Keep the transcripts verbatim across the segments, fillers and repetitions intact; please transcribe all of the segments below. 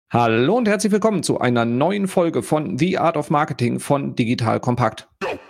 Hallo und herzlich willkommen zu einer neuen Folge von The Art of Marketing von Digital Kompakt.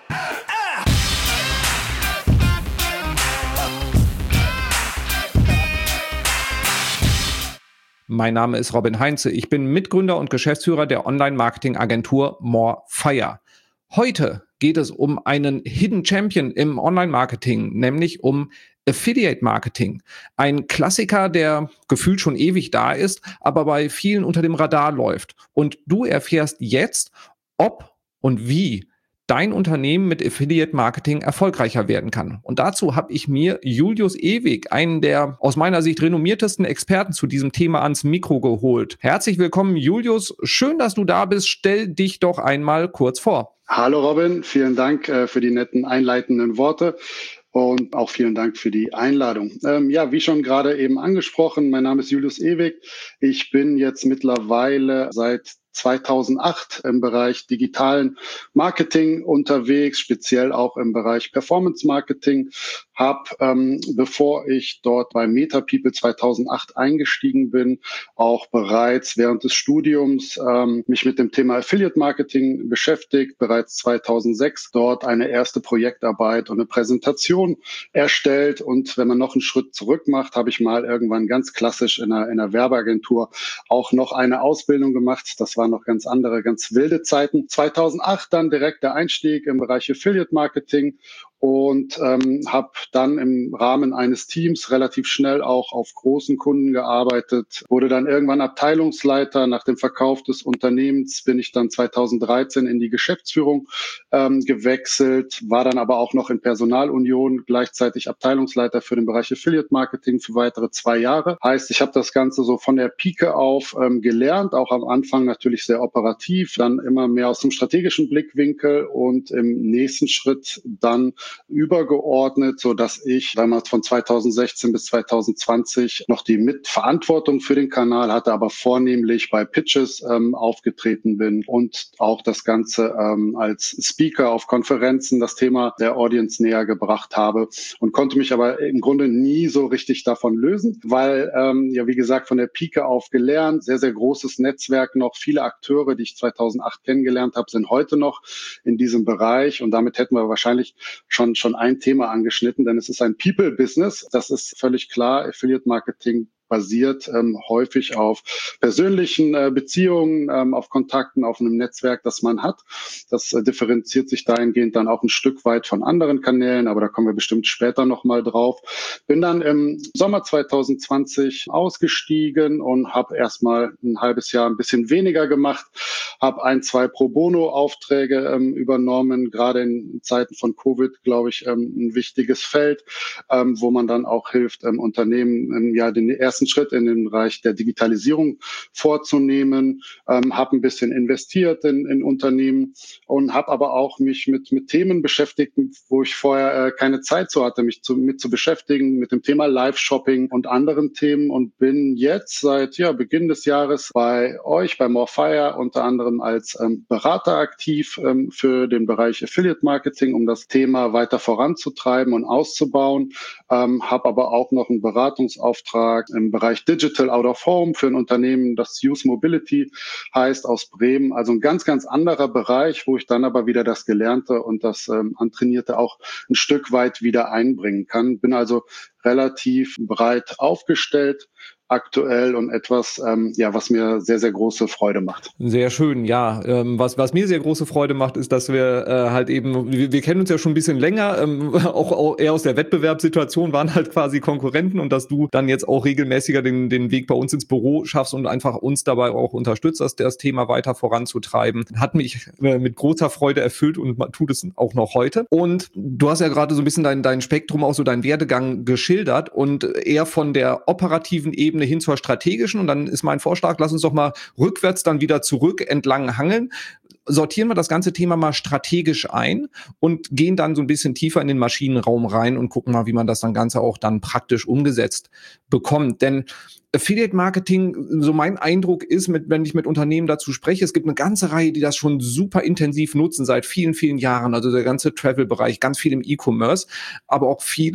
Mein Name ist Robin Heinze. Ich bin Mitgründer und Geschäftsführer der Online-Marketing-Agentur Morefire. Heute geht es um einen Hidden Champion im Online-Marketing, nämlich um Affiliate-Marketing. Ein Klassiker, der gefühlt schon ewig da ist, aber bei vielen unter dem Radar läuft. Und du erfährst jetzt, ob und wie dein Unternehmen mit Affiliate-Marketing erfolgreicher werden kann. Und dazu habe ich mir Julius Ewig, einen der aus meiner Sicht renommiertesten Experten zu diesem Thema, ans Mikro geholt. Herzlich willkommen, Julius. Schön, dass du da bist. Stell dich doch einmal kurz vor. Hallo Robin, vielen Dank äh, für die netten einleitenden Worte. Und auch vielen Dank für die Einladung. Ähm, ja, wie schon gerade eben angesprochen, mein Name ist Julius Ewig. Ich bin jetzt mittlerweile seit zweitausendacht im Bereich digitalen Marketing unterwegs, speziell auch im Bereich Performance Marketing. Hab, ähm, bevor ich dort bei MetaPeople zweitausendacht eingestiegen bin, auch bereits während des Studiums ähm, mich mit dem Thema Affiliate Marketing beschäftigt. Bereits zweitausendsechs dort eine erste Projektarbeit und eine Präsentation erstellt. Und wenn man noch einen Schritt zurück macht, habe ich mal irgendwann ganz klassisch in einer, in einer Werbeagentur auch noch eine Ausbildung gemacht. Das waren noch ganz andere, ganz wilde Zeiten. zweitausendacht dann direkt der Einstieg im Bereich Affiliate Marketing und ähm, habe dann im Rahmen eines Teams relativ schnell auch auf großen Kunden gearbeitet, wurde dann irgendwann Abteilungsleiter. Nach dem Verkauf des Unternehmens bin ich dann zweitausenddreizehn in die Geschäftsführung ähm, gewechselt, war dann aber auch noch in Personalunion gleichzeitig Abteilungsleiter für den Bereich Affiliate Marketing für weitere zwei Jahre. Heißt, ich habe das Ganze so von der Pike auf ähm, gelernt, auch am Anfang natürlich sehr operativ, dann immer mehr aus dem strategischen Blickwinkel und im nächsten Schritt dann übergeordnet, so dass ich damals von zweitausendsechzehn bis zweitausendzwanzig noch die Mitverantwortung für den Kanal hatte, aber vornehmlich bei Pitches ähm, aufgetreten bin und auch das Ganze ähm, als Speaker auf Konferenzen das Thema der Audience näher gebracht habe und konnte mich aber im Grunde nie so richtig davon lösen, weil, ähm, ja, wie gesagt, von der Pike auf gelernt, sehr, sehr großes Netzwerk noch, viele Akteure, die ich zweitausendacht kennengelernt habe, sind heute noch in diesem Bereich und damit hätten wir wahrscheinlich schon schon ein Thema angeschnitten, denn es ist ein People-Business. Das ist völlig klar. Affiliate-Marketing basiert ähm, häufig auf persönlichen äh, Beziehungen, ähm, auf Kontakten, auf einem Netzwerk, das man hat. Das äh, differenziert sich dahingehend dann auch ein Stück weit von anderen Kanälen, aber da kommen wir bestimmt später nochmal drauf. Bin dann im Sommer zweitausendzwanzig ausgestiegen und habe erstmal ein halbes Jahr ein bisschen weniger gemacht, habe ein, zwei Pro-Bono-Aufträge ähm, übernommen, gerade in Zeiten von Covid, glaube ich, ähm, ein wichtiges Feld, ähm, wo man dann auch hilft, ähm, Unternehmen ähm, ja den ersten Schritt in den Bereich der Digitalisierung vorzunehmen, ähm, habe ein bisschen investiert in, in Unternehmen und habe aber auch mich mit, mit Themen beschäftigt, wo ich vorher äh, keine Zeit so hatte, mich zu, mit zu beschäftigen, mit dem Thema Live-Shopping und anderen Themen und bin jetzt seit ja, Beginn des Jahres bei euch, bei Morefire, unter anderem als ähm, Berater aktiv ähm, für den Bereich Affiliate Marketing, um das Thema weiter voranzutreiben und auszubauen, ähm, habe aber auch noch einen Beratungsauftrag im Bereich Digital Out of Home für ein Unternehmen, das Use Mobility heißt, aus Bremen. Also ein ganz, ganz anderer Bereich, wo ich dann aber wieder das Gelernte und das ähm, Antrainierte auch ein Stück weit wieder einbringen kann. Bin also relativ breit aufgestellt aktuell und etwas, ähm, ja, was mir sehr, sehr große Freude macht. Sehr schön, ja. Ähm, was, was mir sehr große Freude macht, ist, dass wir äh, halt eben, wir, wir kennen uns ja schon ein bisschen länger, ähm, auch, auch eher aus der Wettbewerbssituation, waren halt quasi Konkurrenten und dass du dann jetzt auch regelmäßiger den, den Weg bei uns ins Büro schaffst und einfach uns dabei auch unterstützt, das, das Thema weiter voranzutreiben, hat mich äh, mit großer Freude erfüllt und man tut es auch noch heute. Und du hast ja gerade so ein bisschen dein, dein Spektrum, auch so deinen Werdegang geschildert und eher von der operativen Ebene hin zur strategischen. Und dann ist mein Vorschlag, lass uns doch mal rückwärts dann wieder zurück entlang hangeln. Sortieren wir das ganze Thema mal strategisch ein und gehen dann so ein bisschen tiefer in den Maschinenraum rein und gucken mal, wie man das dann Ganze auch dann praktisch umgesetzt bekommt. Denn Affiliate Marketing, so mein Eindruck ist, mit, wenn ich mit Unternehmen dazu spreche, es gibt eine ganze Reihe, die das schon super intensiv nutzen seit vielen, vielen Jahren. Also der ganze Travel-Bereich, ganz viel im E-Commerce, aber auch viele,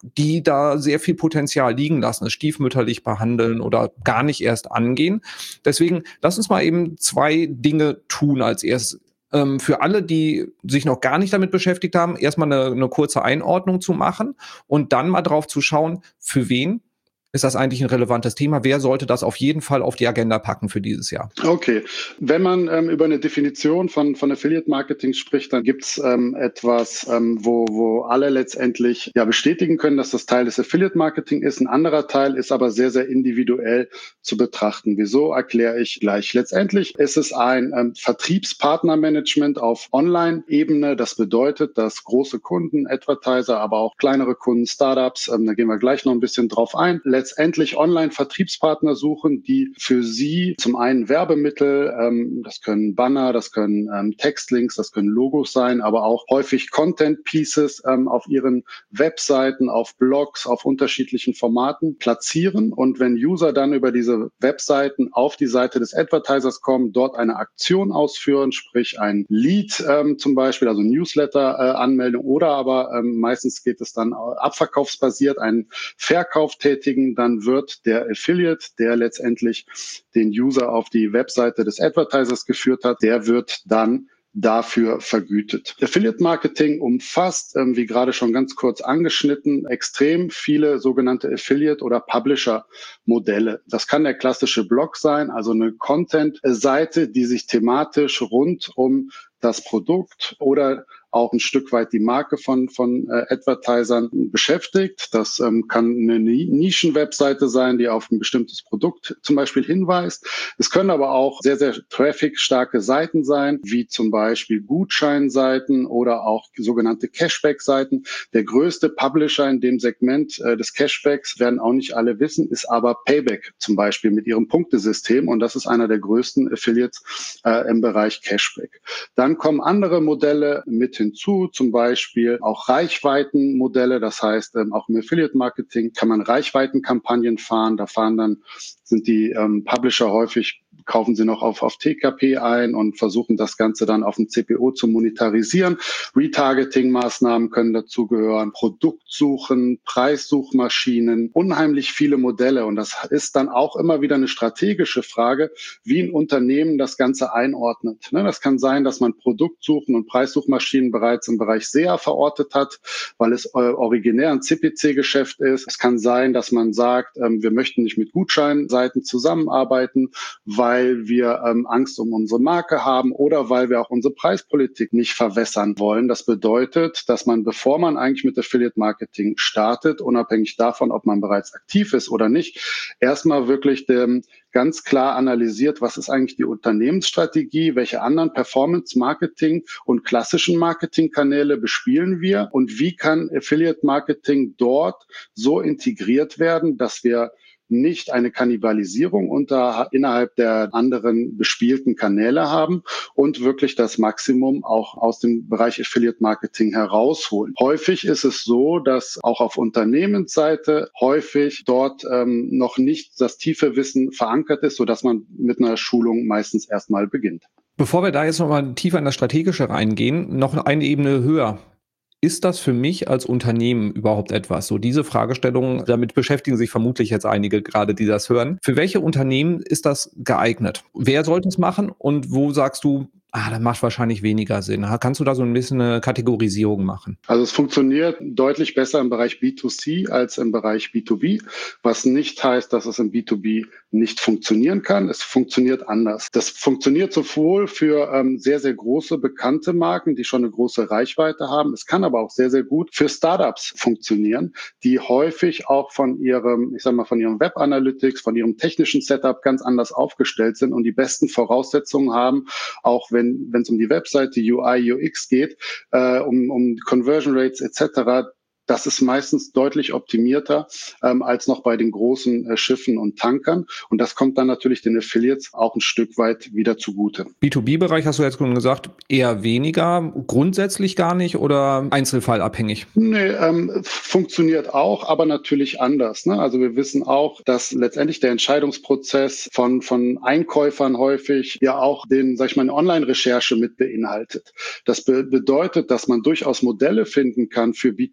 die da sehr viel Potenzial liegen lassen, es stiefmütterlich behandeln oder gar nicht erst angehen. Deswegen lass uns mal eben zwei Dinge tun als erstes. Ähm, für alle, die sich noch gar nicht damit beschäftigt haben, erstmal eine, eine kurze Einordnung zu machen und dann mal drauf zu schauen, für wen ist das eigentlich ein relevantes Thema? Wer sollte das auf jeden Fall auf die Agenda packen für dieses Jahr? Okay, wenn man ähm, über eine Definition von, von Affiliate Marketing spricht, dann gibt's ähm, etwas, ähm, wo, wo alle letztendlich ja bestätigen können, dass das Teil des Affiliate Marketing ist. Ein anderer Teil ist aber sehr, sehr individuell zu betrachten. Wieso, erkläre ich gleich. Letztendlich ist es ein ähm, Vertriebspartnermanagement auf Online-Ebene. Das bedeutet, dass große Kunden, Advertiser, aber auch kleinere Kunden, Startups, ähm, da gehen wir gleich noch ein bisschen drauf ein, letztendlich Online-Vertriebspartner suchen, die für sie zum einen Werbemittel, ähm, das können Banner, das können ähm, Textlinks, das können Logos sein, aber auch häufig Content-Pieces ähm, auf ihren Webseiten, auf Blogs, auf unterschiedlichen Formaten platzieren. Und wenn User dann über diese Webseiten auf die Seite des Advertisers kommen, dort eine Aktion ausführen, sprich ein Lead ähm, zum Beispiel, also Newsletter-Anmeldung äh, oder aber ähm, meistens geht es dann abverkaufsbasiert, einen Verkauf tätigen, dann wird der Affiliate, der letztendlich den User auf die Webseite des Advertisers geführt hat, der wird dann dafür vergütet. Affiliate Marketing umfasst, ähm, wie gerade schon ganz kurz angeschnitten, extrem viele sogenannte Affiliate- oder Publisher-Modelle. Das kann der klassische Blog sein, also eine Content-Seite, die sich thematisch rund um das Produkt oder auch ein Stück weit die Marke von, von äh, Advertisern beschäftigt. Das ähm, kann eine Nischen-Webseite sein, die auf ein bestimmtes Produkt zum Beispiel hinweist. Es können aber auch sehr, sehr traffic-starke Seiten sein, wie zum Beispiel Gutscheinseiten oder auch sogenannte Cashback-Seiten. Der größte Publisher in dem Segment äh, des Cashbacks, werden auch nicht alle wissen, ist aber Payback zum Beispiel mit ihrem Punktesystem. Und das ist einer der größten Affiliates äh, im Bereich Cashback. Dann kommen andere Modelle mit hinzu, zum Beispiel auch Reichweitenmodelle. Das heißt, ähm, auch im Affiliate-Marketing kann man Reichweitenkampagnen fahren. Da fahren dann, sind die ähm, Publisher häufig, kaufen sie noch auf, auf T K P ein und versuchen das Ganze dann auf dem C P O zu monetarisieren. Retargeting-Maßnahmen können dazugehören, Produktsuchen, Preissuchmaschinen, unheimlich viele Modelle. Und das ist dann auch immer wieder eine strategische Frage, wie ein Unternehmen das Ganze einordnet. Ne, das kann sein, dass man Produktsuchen und Preissuchmaschinen bereits im Bereich S E A verortet hat, weil es äh, originär ein C P C-Geschäft ist. Es kann sein, dass man sagt, ähm, wir möchten nicht mit Gutscheinseiten zusammenarbeiten, weil wir ähm, Angst um unsere Marke haben oder weil wir auch unsere Preispolitik nicht verwässern wollen. Das bedeutet, dass man, bevor man eigentlich mit Affiliate Marketing startet, unabhängig davon, ob man bereits aktiv ist oder nicht, erstmal wirklich dem, ganz klar analysiert, was ist eigentlich die Unternehmensstrategie, welche anderen Performance-Marketing und klassischen Marketingkanäle bespielen wir und wie kann Affiliate-Marketing dort so integriert werden, dass wir nicht eine Kannibalisierung unter, innerhalb der anderen bespielten Kanäle haben und wirklich das Maximum auch aus dem Bereich Affiliate Marketing herausholen. Häufig ist es so, dass auch auf Unternehmensseite häufig dort ähm, noch nicht das tiefe Wissen verankert ist, sodass man mit einer Schulung meistens erstmal beginnt. Bevor wir da jetzt nochmal tiefer in das Strategische reingehen, noch eine Ebene höher. Ist das für mich als Unternehmen überhaupt etwas? So diese Fragestellung, damit beschäftigen sich vermutlich jetzt einige gerade, die das hören. Für welche Unternehmen ist das geeignet? Wer sollte es machen und wo sagst du, ah, das macht wahrscheinlich weniger Sinn? Kannst du da so ein bisschen eine Kategorisierung machen? Also es funktioniert deutlich besser im Bereich B zwei C als im Bereich B zwei B, was nicht heißt, dass es im B zwei B nicht funktionieren kann. Es funktioniert anders. Das funktioniert sowohl für ähm, sehr, sehr große, bekannte Marken, die schon eine große Reichweite haben. Es kann aber auch sehr, sehr gut für Startups funktionieren, die häufig auch von ihrem, ich sag mal, von ihrem Web Analytics, von ihrem technischen Setup ganz anders aufgestellt sind und die besten Voraussetzungen haben, auch wenn wenn es um die Webseite, U I, U X geht, äh, um, um Conversion Rates et cetera. Das ist meistens deutlich optimierter ähm, als noch bei den großen äh, Schiffen und Tankern. Und das kommt dann natürlich den Affiliates auch ein Stück weit wieder zugute. B zwei B-Bereich hast du jetzt schon gesagt, eher weniger, grundsätzlich gar nicht oder einzelfallabhängig? Nee, ähm, funktioniert auch, aber natürlich anders. Ne? Also wir wissen auch, dass letztendlich der Entscheidungsprozess von, von Einkäufern häufig ja auch den, sag ich mal, eine Online-Recherche mit beinhaltet. Das be- bedeutet, dass man durchaus Modelle finden kann für B zwei B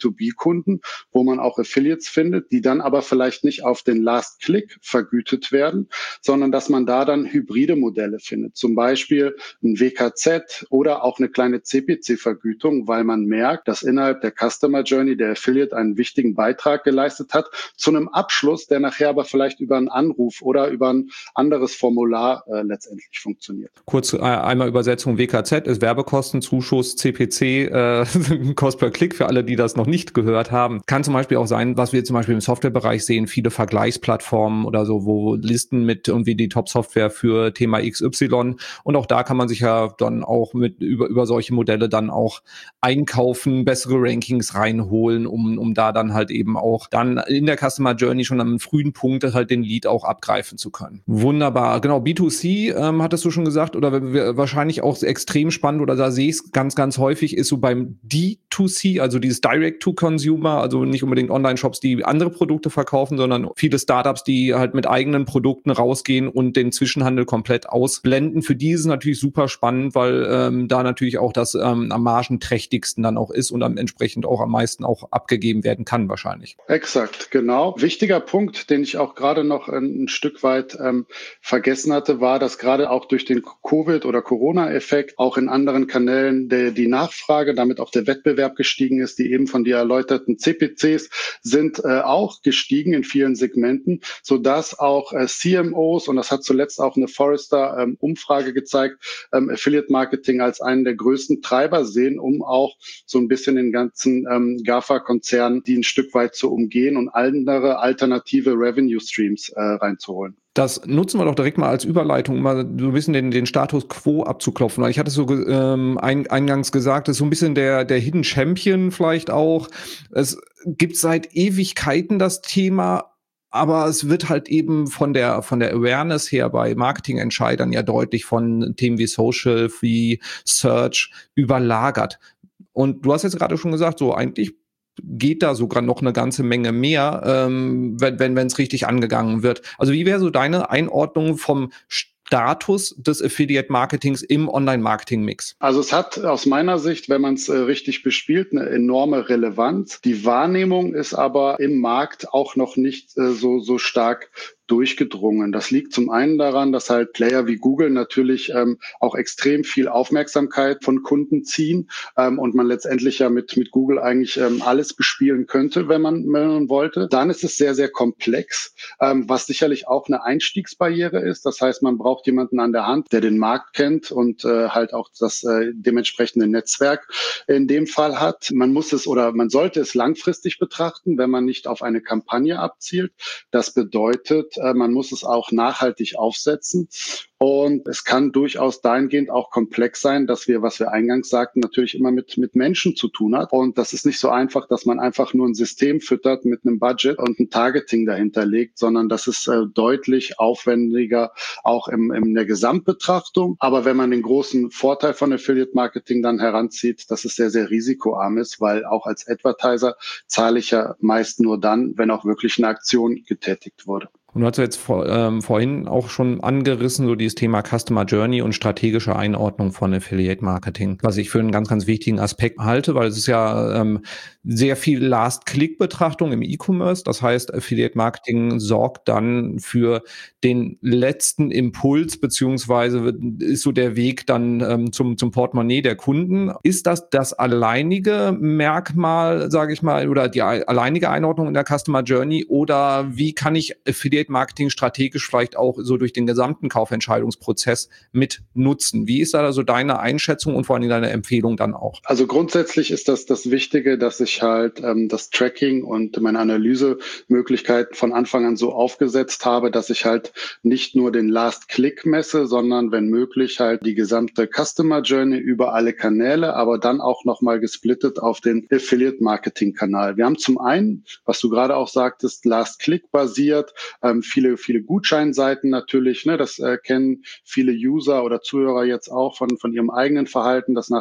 B zwei B-Kunden, wo man auch Affiliates findet, die dann aber vielleicht nicht auf den Last Click vergütet werden, sondern dass man da dann hybride Modelle findet. Zum Beispiel ein W K Z oder auch eine kleine C P C-Vergütung, weil man merkt, dass innerhalb der Customer Journey der Affiliate einen wichtigen Beitrag geleistet hat zu einem Abschluss, der nachher aber vielleicht über einen Anruf oder über ein anderes Formular äh, letztendlich funktioniert. Kurz äh, einmal Übersetzung: W K Z ist Werbekostenzuschuss, C P C äh, Cost per Klick für alle, die das noch nicht gehört haben. Kann zum Beispiel auch sein, was wir zum Beispiel im Softwarebereich sehen, viele Vergleichsplattformen oder so, wo Listen mit irgendwie die Top-Software für Thema X Y, und auch da kann man sich ja dann auch mit über, über solche Modelle dann auch einkaufen, bessere Rankings reinholen, um, um da dann halt eben auch dann in der Customer Journey schon am frühen Punkt halt den Lead auch abgreifen zu können. Wunderbar. Genau, B zwei C ähm, hattest du schon gesagt, oder wahrscheinlich auch extrem spannend, oder da sehe ich es ganz, ganz häufig, ist so beim D zwei C, also dieses Direct-to-Consumer, also nicht unbedingt Online-Shops, die andere Produkte verkaufen, sondern viele Startups, die halt mit eigenen Produkten rausgehen und den Zwischenhandel komplett ausblenden. Für die ist es natürlich super spannend, weil ähm, da natürlich auch das ähm, am margenträchtigsten dann auch ist und dann entsprechend auch am meisten auch abgegeben werden kann wahrscheinlich. Exakt, genau. Wichtiger Punkt, den ich auch gerade noch ein, ein Stück weit ähm, vergessen hatte, war, dass gerade auch durch den Covid- oder Corona-Effekt auch in anderen Kanälen der, die Nachfrage, damit auch der Wettbewerb gestiegen ist. Die eben von dir erläuterten C P Cs sind äh, auch gestiegen in vielen Segmenten, sodass auch äh, C M Os, und das hat zuletzt auch eine Forrester-Umfrage ähm, gezeigt, ähm, Affiliate-Marketing als einen der größten Treiber sehen, um auch so ein bisschen den ganzen ähm, GAFA-Konzernen, die ein Stück weit zu umgehen und andere alternative Revenue-Streams äh, reinzuholen. Das nutzen wir doch direkt mal als Überleitung, um mal so ein bisschen den, den Status Quo abzuklopfen. Ich hatte so ähm, ein, eingangs gesagt, das ist so ein bisschen der, der Hidden Champion vielleicht auch. Es gibt seit Ewigkeiten das Thema, aber es wird halt eben von der, von der Awareness her bei Marketingentscheidern ja deutlich von Themen wie Social, wie Search überlagert. Und du hast jetzt gerade schon gesagt, so eigentlich geht da sogar noch eine ganze Menge mehr, ähm, wenn wenn wenn es richtig angegangen wird. Also wie wäre so deine Einordnung vom Status des Affiliate-Marketings im Online-Marketing-Mix? Also es hat aus meiner Sicht, wenn man es äh, richtig bespielt, eine enorme Relevanz. Die Wahrnehmung ist aber im Markt auch noch nicht äh, so so stark durchgedrungen. Das liegt zum einen daran, dass halt Player wie Google natürlich ähm, auch extrem viel Aufmerksamkeit von Kunden ziehen ähm, und man letztendlich ja mit mit Google eigentlich ähm, alles bespielen könnte, wenn man, wenn man wollte. Dann ist es sehr, sehr komplex, ähm, was sicherlich auch eine Einstiegsbarriere ist. Das heißt, man braucht jemanden an der Hand, der den Markt kennt und äh, halt auch das äh, dementsprechende Netzwerk in dem Fall hat. Man muss es oder man sollte es langfristig betrachten, wenn man nicht auf eine Kampagne abzielt. Das bedeutet, man muss es auch nachhaltig aufsetzen. Und es kann durchaus dahingehend auch komplex sein, dass wir, was wir eingangs sagten, natürlich immer mit, mit Menschen zu tun hat. Und das ist nicht so einfach, dass man einfach nur ein System füttert mit einem Budget und ein Targeting dahinter legt, sondern das ist äh, deutlich aufwendiger, auch im, in der Gesamtbetrachtung. Aber wenn man den großen Vorteil von Affiliate Marketing dann heranzieht, dass es sehr, sehr risikoarm ist, weil auch als Advertiser zahle ich ja meist nur dann, wenn auch wirklich eine Aktion getätigt wurde. Und du hast jetzt vor, ähm, vorhin auch schon angerissen, so dieses Thema Customer Journey und strategische Einordnung von Affiliate Marketing, was ich für einen ganz, ganz wichtigen Aspekt halte, weil es ist ja ähm, sehr viel Last-Click-Betrachtung im E-Commerce. Das heißt, Affiliate Marketing sorgt dann für den letzten Impuls, beziehungsweise ist so der Weg dann ähm, zum, zum Portemonnaie der Kunden. Ist das das alleinige Merkmal, sage ich mal, oder die alleinige Einordnung in der Customer Journey, oder wie kann ich Affiliate Marketing strategisch vielleicht auch so durch den gesamten Kaufentscheidungsprozess mit nutzen? Wie ist da also deine Einschätzung und vor allem deine Empfehlung dann auch? Also grundsätzlich ist das das Wichtige, dass ich halt ähm, das Tracking und meine Analysemöglichkeiten von Anfang an so aufgesetzt habe, dass ich halt nicht nur den Last Click messe, sondern wenn möglich halt die gesamte Customer Journey über alle Kanäle, aber dann auch nochmal gesplittet auf den Affiliate Marketing Kanal. Wir haben zum einen, was du gerade auch sagtest, Last Click basiert, ähm, viele, viele Gutscheinseiten natürlich, ne, das äh, kennen viele User oder Zuhörer jetzt auch von, von ihrem eigenen Verhalten, dass nach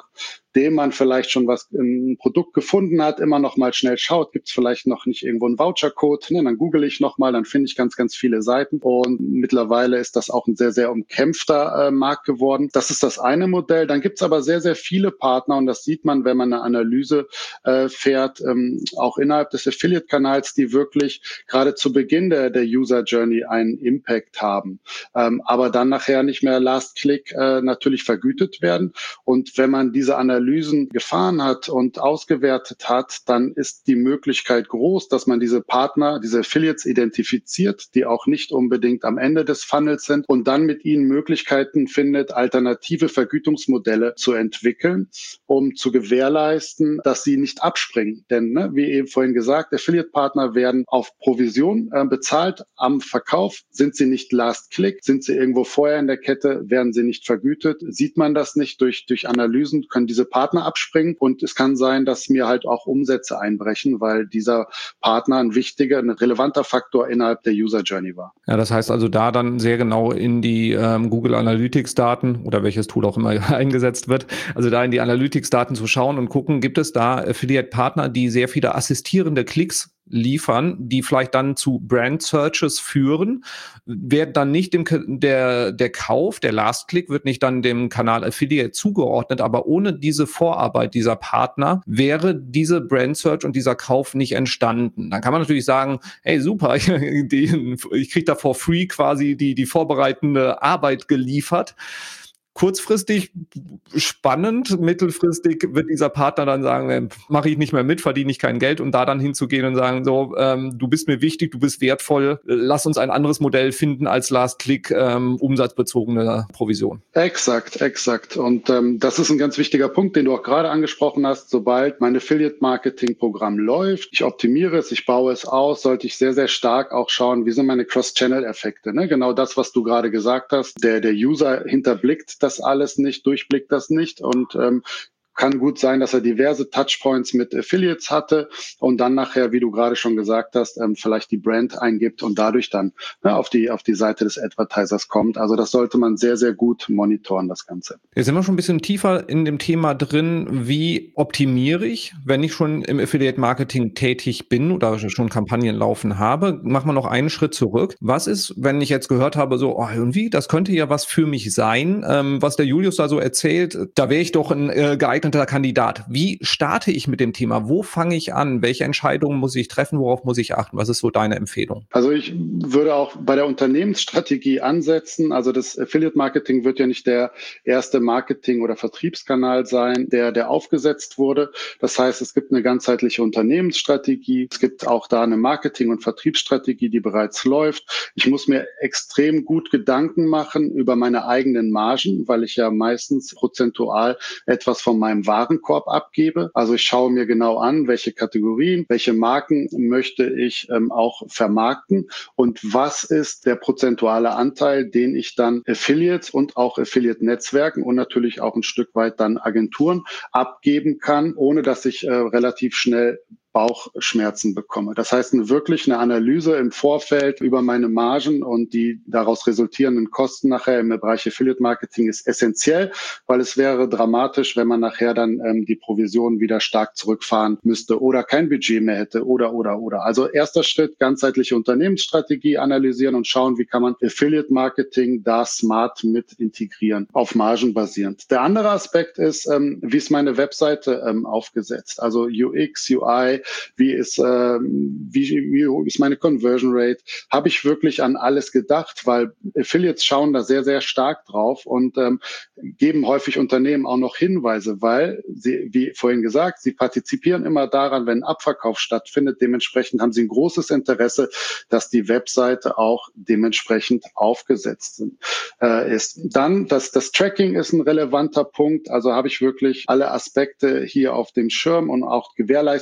nachdem man vielleicht schon was, ein Produkt gefunden hat, immer noch mal schnell schaut, gibt es vielleicht noch nicht irgendwo einen Vouchercode, ne? Dann google ich noch mal, dann finde ich ganz, ganz viele Seiten und mittlerweile ist das auch ein sehr, sehr umkämpfter äh, Markt geworden. Das ist das eine Modell. Dann gibt es aber sehr, sehr viele Partner und das sieht man, wenn man eine Analyse äh, fährt, ähm, auch innerhalb des Affiliate-Kanals, die wirklich gerade zu Beginn der, der User Journey einen Impact haben, ähm, aber dann nachher nicht mehr Last-Click äh, natürlich vergütet werden. Und wenn man diese Analysen gefahren hat und ausgewertet hat, dann ist die Möglichkeit groß, dass man diese Partner, diese Affiliates identifiziert, die auch nicht unbedingt am Ende des Funnels sind und dann mit ihnen Möglichkeiten findet, alternative Vergütungsmodelle zu entwickeln, um zu gewährleisten, dass sie nicht abspringen. Denn, ne, wie eben vorhin gesagt, Affiliate-Partner werden auf Provision äh, bezahlt am Verkauf. Sind sie nicht Last-Click, sind sie irgendwo vorher in der Kette, werden sie nicht vergütet. Sieht man das nicht durch, durch Analysen, können diese Partner abspringen. Und es kann sein, dass mir halt auch Umsätze einbrechen, weil dieser Partner ein wichtiger, ein relevanter Faktor innerhalb der User Journey war. Ja, das heißt also da dann sehr genau in die ähm, Google Analytics Daten oder welches Tool auch immer eingesetzt wird, also da in die Analytics Daten zu schauen und gucken, gibt es da Affiliate Partner, die sehr viele assistierende Klicks liefern, die vielleicht dann zu Brand Searches führen, wird dann nicht dem der der Kauf, der Last Click wird nicht dann dem Kanal Affiliate zugeordnet, aber ohne diese Vorarbeit dieser Partner wäre diese Brand Search und dieser Kauf nicht entstanden. Dann kann man natürlich sagen, hey super, ich, die, ich kriege da for free quasi die die vorbereitende Arbeit geliefert. Kurzfristig spannend, mittelfristig wird dieser Partner dann sagen, äh, mache ich nicht mehr mit, verdiene ich kein Geld und da dann hinzugehen und sagen, so, ähm, du bist mir wichtig, du bist wertvoll, lass uns ein anderes Modell finden als Last-Click, ähm, umsatzbezogene Provision. Exakt, exakt. Und ähm, das ist ein ganz wichtiger Punkt, den du auch gerade angesprochen hast. Sobald mein Affiliate-Marketing-Programm läuft, ich optimiere es, ich baue es aus, sollte ich sehr, sehr stark auch schauen, wie sind meine Cross-Channel-Effekte. Ne? Genau das, was du gerade gesagt hast. Der, der User hinterblickt das alles nicht, durchblickt das nicht und ähm, kann gut sein, dass er diverse Touchpoints mit Affiliates hatte und dann nachher, wie du gerade schon gesagt hast, ähm, vielleicht die Brand eingibt und dadurch dann ne, auf die auf die Seite des Advertisers kommt. Also das sollte man sehr, sehr gut monitoren, das Ganze. Jetzt sind wir schon ein bisschen tiefer in dem Thema drin, wie optimiere ich, wenn ich schon im Affiliate-Marketing tätig bin oder schon Kampagnen laufen habe. Machen wir noch einen Schritt zurück. Was ist, wenn ich jetzt gehört habe, so oh, irgendwie, das könnte ja was für mich sein, ähm, was der Julius da so erzählt, da wäre ich doch ein äh, geeigneter Kandidat. Wie starte ich mit dem Thema? Wo fange ich an? Welche Entscheidungen muss ich treffen? Worauf muss ich achten? Was ist so deine Empfehlung? Also ich würde auch bei der Unternehmensstrategie ansetzen. Also das Affiliate-Marketing wird ja nicht der erste Marketing- oder Vertriebskanal sein, der, der aufgesetzt wurde. Das heißt, es gibt eine ganzheitliche Unternehmensstrategie. Es gibt auch da eine Marketing- und Vertriebsstrategie, die bereits läuft. Ich muss mir extrem gut Gedanken machen über meine eigenen Margen, weil ich ja meistens prozentual etwas von meinem Warenkorb abgebe. Also ich schaue mir genau an, welche Kategorien, welche Marken möchte ich ähm, auch vermarkten und was ist der prozentuale Anteil, den ich dann Affiliates und auch Affiliate-Netzwerken und natürlich auch ein Stück weit dann Agenturen abgeben kann, ohne dass ich äh, relativ schnell Bauchschmerzen bekomme. Das heißt, wirklich eine Analyse im Vorfeld über meine Margen und die daraus resultierenden Kosten nachher im Bereich Affiliate Marketing ist essentiell, weil es wäre dramatisch, wenn man nachher dann ähm, die Provision wieder stark zurückfahren müsste oder kein Budget mehr hätte oder, oder, oder. Also erster Schritt, ganzheitliche Unternehmensstrategie analysieren und schauen, wie kann man Affiliate Marketing da smart mit integrieren, auf Margen basierend. Der andere Aspekt ist, ähm, wie ist meine Webseite ähm, aufgesetzt? Also U X, U I, wie ist, ähm, wie, wie ist meine Conversion Rate? Habe ich wirklich an alles gedacht? Weil Affiliates schauen da sehr, sehr stark drauf und ähm, geben häufig Unternehmen auch noch Hinweise, weil sie, wie vorhin gesagt, sie partizipieren immer daran, wenn ein Abverkauf stattfindet. Dementsprechend haben sie ein großes Interesse, dass die Webseite auch dementsprechend aufgesetzt sind, äh, ist. Dann, das, das Tracking ist ein relevanter Punkt. Also habe ich wirklich alle Aspekte hier auf dem Schirm und auch gewährleisten zu können,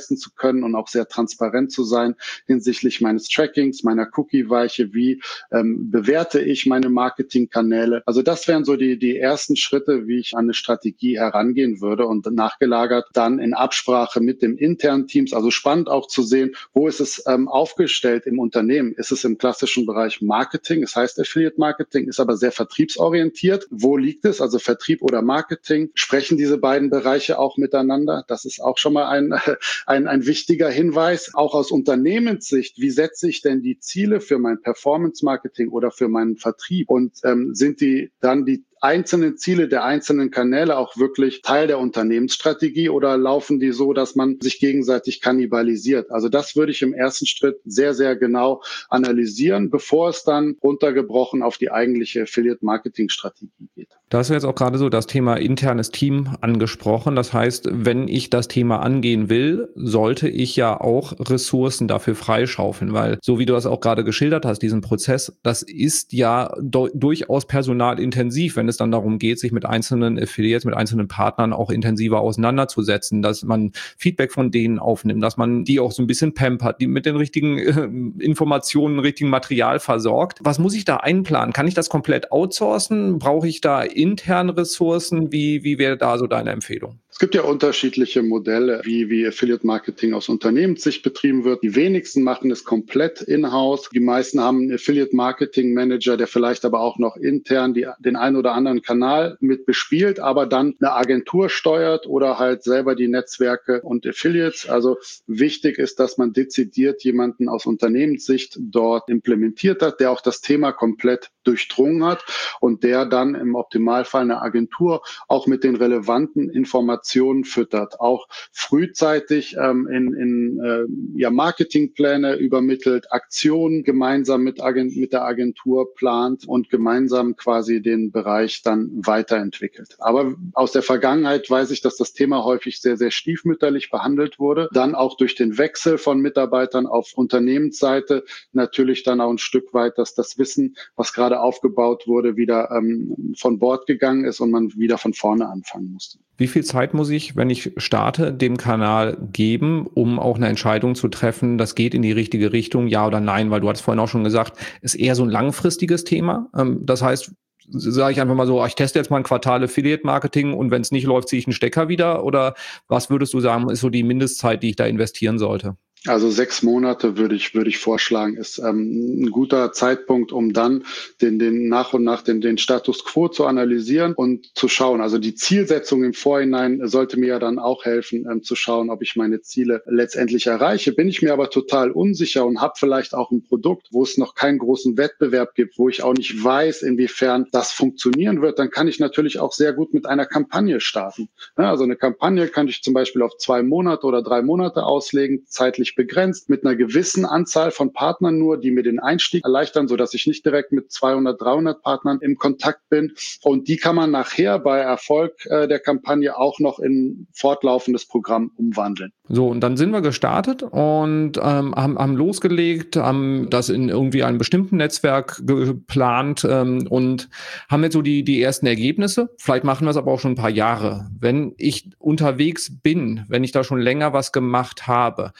können und auch sehr transparent zu sein hinsichtlich meines Trackings, meiner Cookie-Weiche, wie ähm, bewerte ich meine Marketingkanäle. Also das wären so die, die ersten Schritte, wie ich an eine Strategie herangehen würde und nachgelagert dann in Absprache mit dem internen Teams. Also spannend auch zu sehen, wo ist es ähm, aufgestellt im Unternehmen? Ist es im klassischen Bereich Marketing? Es heißt Affiliate Marketing, ist aber sehr vertriebsorientiert. Wo liegt es? Also Vertrieb oder Marketing? Sprechen diese beiden Bereiche auch miteinander? Das ist auch schon mal ein, ein, ein wichtiger Hinweis. Auch aus Unternehmenssicht, wie setze ich denn die Ziele für mein Performance Marketing oder für meinen Vertrieb? Und ähm, sind die dann die einzelnen Ziele der einzelnen Kanäle auch wirklich Teil der Unternehmensstrategie oder laufen die so, dass man sich gegenseitig kannibalisiert? Also das würde ich im ersten Schritt sehr, sehr genau analysieren, bevor es dann runtergebrochen auf die eigentliche Affiliate-Marketing-Strategie geht. Da hast du jetzt auch gerade so das Thema internes Team angesprochen. Das heißt, wenn ich das Thema angehen will, sollte ich ja auch Ressourcen dafür freischaufeln, weil so wie du das auch gerade geschildert hast, diesen Prozess, das ist ja do- durchaus personalintensiv, wenn es dann darum geht, sich mit einzelnen Affiliates, mit einzelnen Partnern auch intensiver auseinanderzusetzen, dass man Feedback von denen aufnimmt, dass man die auch so ein bisschen pampert, die mit den richtigen äh, Informationen, richtigen Material versorgt. Was muss ich da einplanen? Kann ich das komplett outsourcen? Brauche ich da interne Ressourcen? Wie, wie wäre da so deine Empfehlung? Es gibt ja unterschiedliche Modelle, wie, wie Affiliate Marketing aus Unternehmenssicht betrieben wird. Die wenigsten machen es komplett in-house. Die meisten haben einen Affiliate Marketing Manager, der vielleicht aber auch noch intern die, den einen oder anderen Kanal mit bespielt, aber dann eine Agentur steuert oder halt selber die Netzwerke und Affiliates. Also wichtig ist, dass man dezidiert jemanden aus Unternehmenssicht dort implementiert hat, der auch das Thema komplett durchdrungen hat und der dann im Optimalfall eine Agentur auch mit den relevanten Informationen füttert, auch frühzeitig ähm, in, in äh, ja, Marketingpläne übermittelt, Aktionen gemeinsam mit, Agent, mit der Agentur plant und gemeinsam quasi den Bereich dann weiterentwickelt. Aber aus der Vergangenheit weiß ich, dass das Thema häufig sehr, sehr stiefmütterlich behandelt wurde. Dann auch durch den Wechsel von Mitarbeitern auf Unternehmensseite natürlich dann auch ein Stück weit, dass das Wissen, was gerade aufgebaut wurde, wieder ähm, von Bord gegangen ist und man wieder von vorne anfangen musste. Wie viel Zeit muss ich, wenn ich starte, dem Kanal geben, um auch eine Entscheidung zu treffen, das geht in die richtige Richtung, ja oder nein? Weil du hattest vorhin auch schon gesagt, ist eher so ein langfristiges Thema. Das heißt, sage ich einfach mal so, ich teste jetzt mal ein Quartal Affiliate-Marketing und wenn es nicht läuft, ziehe ich einen Stecker wieder? Oder was würdest du sagen, ist so die Mindestzeit, die ich da investieren sollte? Also sechs Monate würde ich würde ich vorschlagen, ist ähm, ein guter Zeitpunkt, um dann den den nach und nach den den Status Quo zu analysieren und zu schauen. Also die Zielsetzung im Vorhinein sollte mir ja dann auch helfen, ähm, zu schauen, ob ich meine Ziele letztendlich erreiche. Bin ich mir aber total unsicher und habe vielleicht auch ein Produkt, wo es noch keinen großen Wettbewerb gibt, wo ich auch nicht weiß, inwiefern das funktionieren wird, dann kann ich natürlich auch sehr gut mit einer Kampagne starten. Ja, also eine Kampagne kann ich zum Beispiel auf zwei Monate oder drei Monate auslegen, zeitlich begrenzt, mit einer gewissen Anzahl von Partnern nur, die mir den Einstieg erleichtern, sodass ich nicht direkt mit zweihundert, dreihundert Partnern im Kontakt bin. Und die kann man nachher bei Erfolg äh, der Kampagne auch noch in fortlaufendes Programm umwandeln. So, und dann sind wir gestartet und ähm, haben, haben losgelegt, haben das in irgendwie einem bestimmten Netzwerk geplant ähm, und haben jetzt so die, die ersten Ergebnisse. Vielleicht machen wir es aber auch schon ein paar Jahre. Wenn ich unterwegs bin, wenn ich da schon länger was gemacht habe,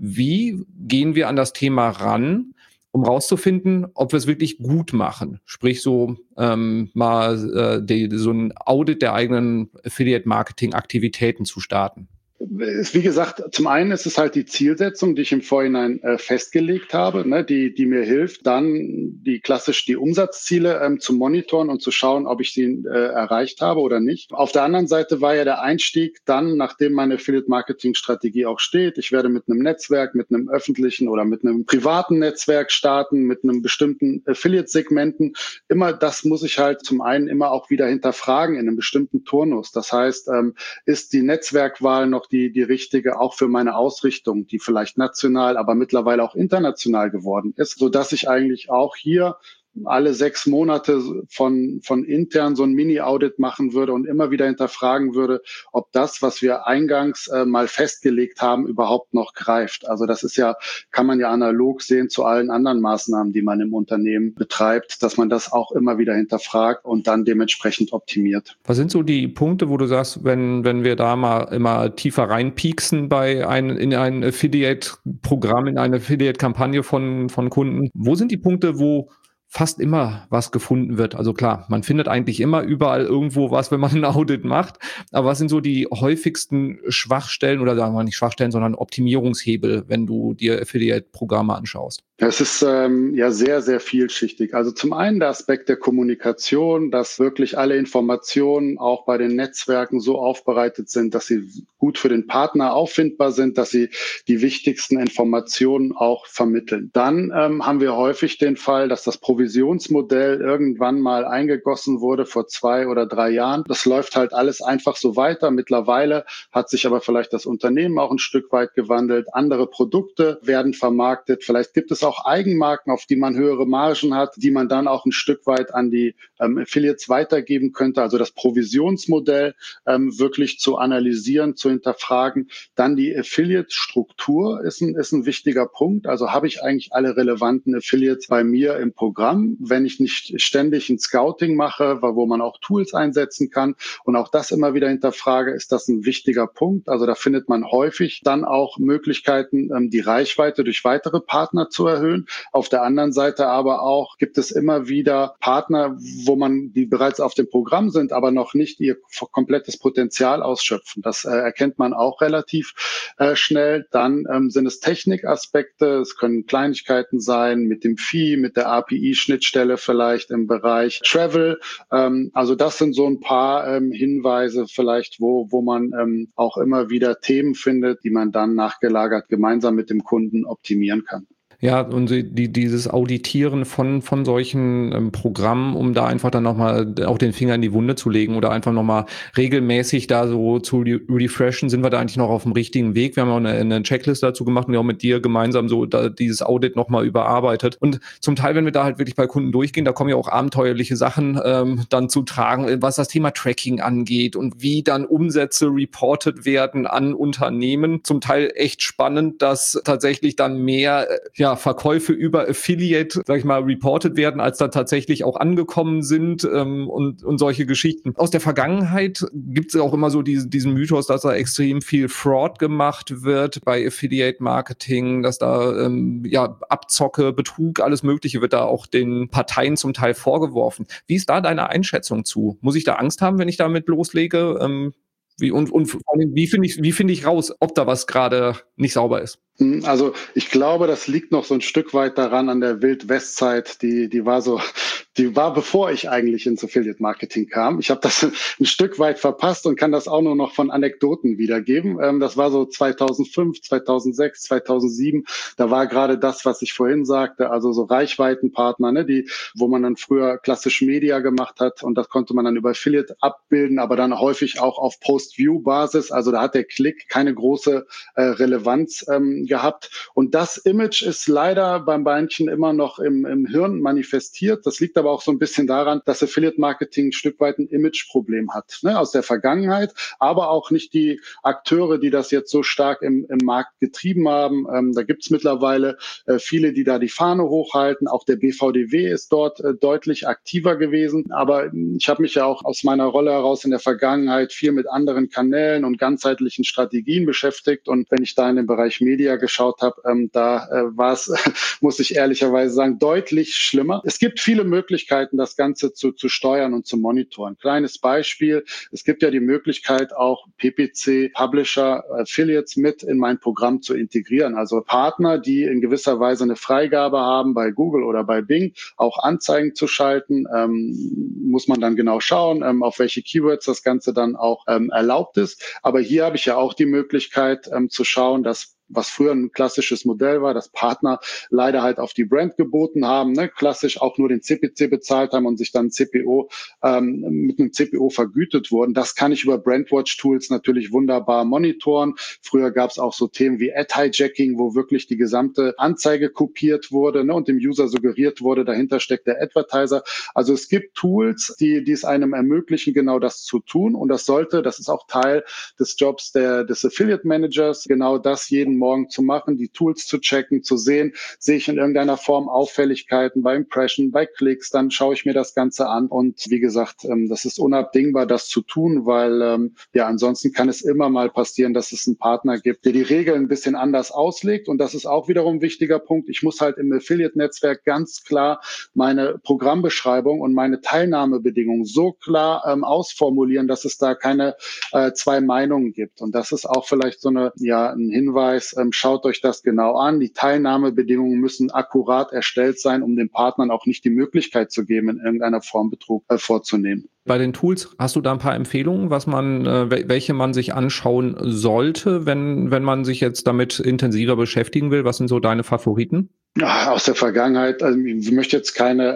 wie gehen wir an das Thema ran, um rauszufinden, ob wir es wirklich gut machen? Sprich so ähm, mal äh, die, so ein Audit der eigenen Affiliate-Marketing-Aktivitäten zu starten. Wie gesagt, zum einen ist es halt die Zielsetzung, die ich im Vorhinein äh, festgelegt habe, ne, die, die mir hilft, dann die klassisch die Umsatzziele ähm, zu monitoren und zu schauen, ob ich sie äh, erreicht habe oder nicht. Auf der anderen Seite war ja der Einstieg dann, nachdem meine Affiliate-Marketing-Strategie auch steht. Ich werde mit einem Netzwerk, mit einem öffentlichen oder mit einem privaten Netzwerk starten, mit einem bestimmten Affiliate-Segmenten. Immer das muss ich halt zum einen immer auch wieder hinterfragen in einem bestimmten Turnus. Das heißt, ähm, ist die Netzwerkwahl noch die, die richtige, auch für meine Ausrichtung, die vielleicht national, aber mittlerweile auch international geworden ist, sodass ich eigentlich auch hier alle sechs Monate von, von intern so ein Mini-Audit machen würde und immer wieder hinterfragen würde, ob das, was wir eingangs äh, mal festgelegt haben, überhaupt noch greift. Also das ist ja, kann man ja analog sehen zu allen anderen Maßnahmen, die man im Unternehmen betreibt, dass man das auch immer wieder hinterfragt und dann dementsprechend optimiert. Was sind so die Punkte, wo du sagst, wenn, wenn wir da mal immer tiefer reinpieksen bei ein, in ein Affiliate-Programm, in eine Affiliate-Kampagne von, von Kunden, wo sind die Punkte, wo fast immer was gefunden wird? Also klar, man findet eigentlich immer überall irgendwo was, wenn man ein Audit macht. Aber was sind so die häufigsten Schwachstellen oder sagen wir mal nicht Schwachstellen, sondern Optimierungshebel, wenn du dir Affiliate-Programme anschaust? Es ist ähm, ja sehr, sehr vielschichtig. Also zum einen der Aspekt der Kommunikation, dass wirklich alle Informationen auch bei den Netzwerken so aufbereitet sind, dass sie gut für den Partner auffindbar sind, dass sie die wichtigsten Informationen auch vermitteln. Dann ähm, haben wir häufig den Fall, dass das Provisionsmodell irgendwann mal eingegossen wurde vor zwei oder drei Jahren. Das läuft halt alles einfach so weiter. Mittlerweile hat sich aber vielleicht das Unternehmen auch ein Stück weit gewandelt. Andere Produkte werden vermarktet. Vielleicht gibt es auch Eigenmarken, auf die man höhere Margen hat, die man dann auch ein Stück weit an die ähm, Affiliates weitergeben könnte. Also das Provisionsmodell ähm, wirklich zu analysieren, zu hinterfragen. Dann die Affiliate-Struktur ist ein, ist ein wichtiger Punkt. Also habe ich eigentlich alle relevanten Affiliates bei mir im Programm, wenn ich nicht ständig ein Scouting mache, wo man auch Tools einsetzen kann und auch das immer wieder hinterfrage, ist das ein wichtiger Punkt. Also da findet man häufig dann auch Möglichkeiten, ähm, die Reichweite durch weitere Partner zu erhöhen. Auf der anderen Seite aber auch gibt es immer wieder Partner, wo man, die bereits auf dem Programm sind, aber noch nicht ihr komplettes Potenzial ausschöpfen. Das äh, erkennt man auch relativ äh, schnell. Dann ähm, sind es Technikaspekte, es können Kleinigkeiten sein mit dem Fee, mit der A P I-Schnittstelle vielleicht im Bereich Travel. Ähm, also das sind so ein paar ähm, Hinweise vielleicht, wo, wo man ähm, auch immer wieder Themen findet, die man dann nachgelagert gemeinsam mit dem Kunden optimieren kann. Ja, und die, dieses Auditieren von, von solchen ähm, Programmen, um da einfach dann nochmal auch den Finger in die Wunde zu legen oder einfach nochmal regelmäßig da so zu re refreshen, sind wir da eigentlich noch auf dem richtigen Weg. Wir haben auch eine, eine Checklist dazu gemacht und ja auch mit dir gemeinsam so da dieses Audit nochmal überarbeitet. Und zum Teil, wenn wir da halt wirklich bei Kunden durchgehen, da kommen ja auch abenteuerliche Sachen ähm, dann zu tragen, was das Thema Tracking angeht und wie dann Umsätze reported werden an Unternehmen. Zum Teil echt spannend, dass tatsächlich dann mehr, ja, Verkäufe über Affiliate, sag ich mal, reported werden, als da tatsächlich auch angekommen sind ähm, und, und solche Geschichten. Aus der Vergangenheit gibt es auch immer so diese, diesen Mythos, dass da extrem viel Fraud gemacht wird bei Affiliate-Marketing, dass da ähm, ja Abzocke, Betrug, alles Mögliche wird da auch den Parteien zum Teil vorgeworfen. Wie ist da deine Einschätzung zu? Muss ich da Angst haben, wenn ich damit loslege? Ähm, wie, und, und vor allem, wie finde ich, wie finde ich raus, ob da was gerade nicht sauber ist? Also ich glaube, das liegt noch so ein Stück weit daran an der Wild-West-Zeit, die, die war so, die war bevor ich eigentlich ins Affiliate-Marketing kam. Ich habe das ein Stück weit verpasst und kann das auch nur noch von Anekdoten wiedergeben. Das war so zweitausendfünf, zweitausendsechs, zweitausendsieben. Da war gerade das, was ich vorhin sagte, also so Reichweitenpartner, ne, die, wo man dann früher klassisch Media gemacht hat und das konnte man dann über Affiliate abbilden, aber dann häufig auch auf Post-View-Basis. Also da hat der Klick keine große äh, Relevanz ähm, gehabt. Und das Image ist leider beim Beinchen immer noch im, im Hirn manifestiert. Das liegt aber auch so ein bisschen daran, dass Affiliate-Marketing ein Stück weit ein Imageproblem hat, ne, aus der Vergangenheit, aber auch nicht die Akteure, die das jetzt so stark im, im Markt getrieben haben. Ähm, da gibt's mittlerweile äh, viele, die da die Fahne hochhalten. Auch der B V D W ist dort äh, deutlich aktiver gewesen. Aber ich habe mich ja auch aus meiner Rolle heraus in der Vergangenheit viel mit anderen Kanälen und ganzheitlichen Strategien beschäftigt. Und wenn ich da in den Bereich Media geschaut habe, ähm, da äh, war es, muss ich ehrlicherweise sagen, deutlich schlimmer. Es gibt viele Möglichkeiten, das Ganze zu, zu steuern und zu monitoren. Kleines Beispiel, es gibt ja die Möglichkeit, auch P P C, Publisher, Affiliates mit in mein Programm zu integrieren. Also Partner, die in gewisser Weise eine Freigabe haben, bei Google oder bei Bing auch Anzeigen zu schalten, ähm, muss man dann genau schauen, ähm, auf welche Keywords das Ganze dann auch ähm, erlaubt ist. Aber hier habe ich ja auch die Möglichkeit ähm, zu schauen, dass was früher ein klassisches Modell war, dass Partner leider halt auf die Brand geboten haben, ne? Klassisch auch nur den C P C bezahlt haben und sich dann C P O ähm, mit einem C P O vergütet wurden. Das kann ich über Brandwatch-Tools natürlich wunderbar monitoren. Früher gab es auch so Themen wie Ad-Hijacking, wo wirklich die gesamte Anzeige kopiert wurde, ne, und dem User suggeriert wurde, dahinter steckt der Advertiser. Also es gibt Tools, die, die es einem ermöglichen, genau das zu tun. Und das sollte, das ist auch Teil des Jobs der, des Affiliate Managers, genau das jeden Morgen zu machen, die Tools zu checken, zu sehen, sehe ich in irgendeiner Form Auffälligkeiten bei Impression, bei Klicks, dann schaue ich mir das Ganze an. Und wie gesagt, das ist unabdingbar, das zu tun, weil ja ansonsten kann es immer mal passieren, dass es einen Partner gibt, der die Regeln ein bisschen anders auslegt. Und das ist auch wiederum ein wichtiger Punkt. Ich muss halt im Affiliate-Netzwerk ganz klar meine Programmbeschreibung und meine Teilnahmebedingungen so klar ähm, ausformulieren, dass es da keine äh, zwei Meinungen gibt. Und das ist auch vielleicht so eine, ja, ein Hinweis, ähm, schaut euch das genau an. Die Teilnahmebedingungen müssen akkurat erstellt sein, um den Partnern auch nicht die Möglichkeit zu geben, in irgendeiner Form Betrug äh, vorzunehmen. Bei den Tools hast du da ein paar Empfehlungen, was man, äh, welche man sich anschauen sollte, wenn, wenn man sich jetzt damit intensiver beschäftigen will? Was sind so deine Favoriten? Aus der Vergangenheit, also ich möchte jetzt keine